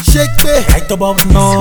Shake me Right about now.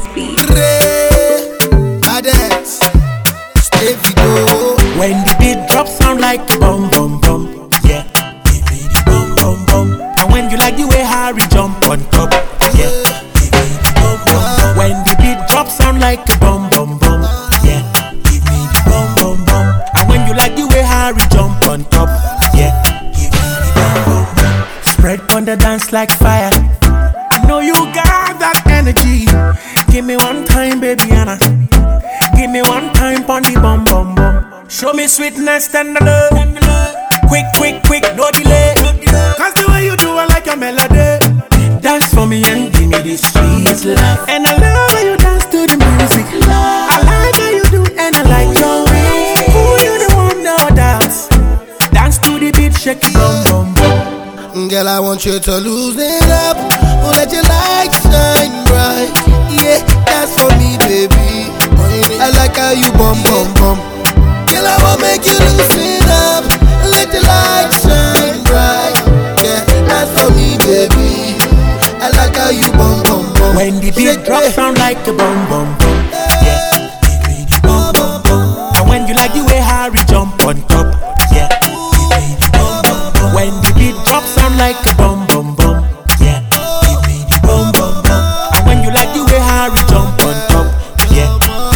Adex, stay go. When the beat drops, sound like a bum bum bum. Yeah, give me the bum bum bum. And when you like the way Harry jump on top. Yeah, give me the bum bum bum. When the beat drops, sound like a bum bum bum. Yeah, give me the bum bum bum. And when you like the way Harry jump on top. Yeah, give me the bum bum bum. Spread on the dance like fire. I know you got that energy. Give me one time, baby Anna. Give me one time pon the bum bum bum. Show me sweetness and the love. Quick, quick, quick, no delay. Cause the way you do it like a melody. Dance for me and give me this sweet love. And I love how you dance to the music. I like how you do and I like your way. Who you the one no dance? Dance to the beat, shake it bum bum bum. Girl, I want you to lose it up. Oh, let your light shine bright. Yeah, that's for me, baby. I like how you bum bum bum. Girl, I wanna make you loosen up. Let the light shine bright. Yeah, that's for me, baby. I like how you bum bum bum. When the beat drops, sound like a bum bum bum. Yeah, give me the bum bum bum. And when you like the way Harry jump on top. Yeah, give me the bum bum bum. When the beat drops, sound like a bum bum bum. Yeah, give me the bum bum bum. And when you like the way Harry jump on top. Yeah.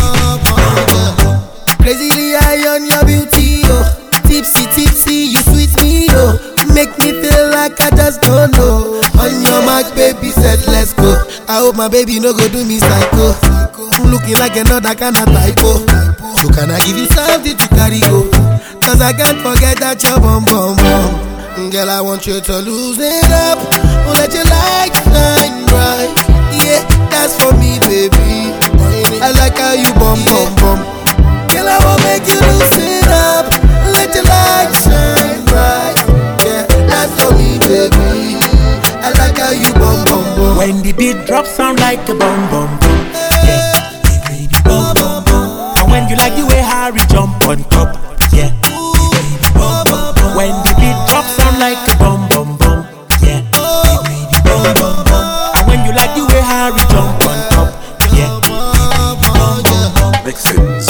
Crazily high on your beauty, oh. Tipsy, tipsy, you sweet me, oh. Make me feel like I just don't know. On your mark, baby, said let's go. I hope my baby no go do me psycho. I'm looking like another kind of typo. So can I give you something to carry go? Cause I can't forget that you're bum bum bum. Girl, I want you to lose it up. Oh, let your light shine bright. Yeah, that's for me, baby. I like how you bum bum bum. Girl, I wanna make you loosen up. Let your light shine bright. Yeah, that's for me, baby. I like how you bum bum bum. When the beat drops, sound like a bum bum bum. Yeah, give me the bum bum bum. And when you like the way Harry jump on top. Yeah, give me the bum bum bum. When the beat drops, sound like a bum bum bum. Yeah, give me the bum bum bum. And when you like the way Harry jump on top. Yeah, give me the bum bum bum. Mixins.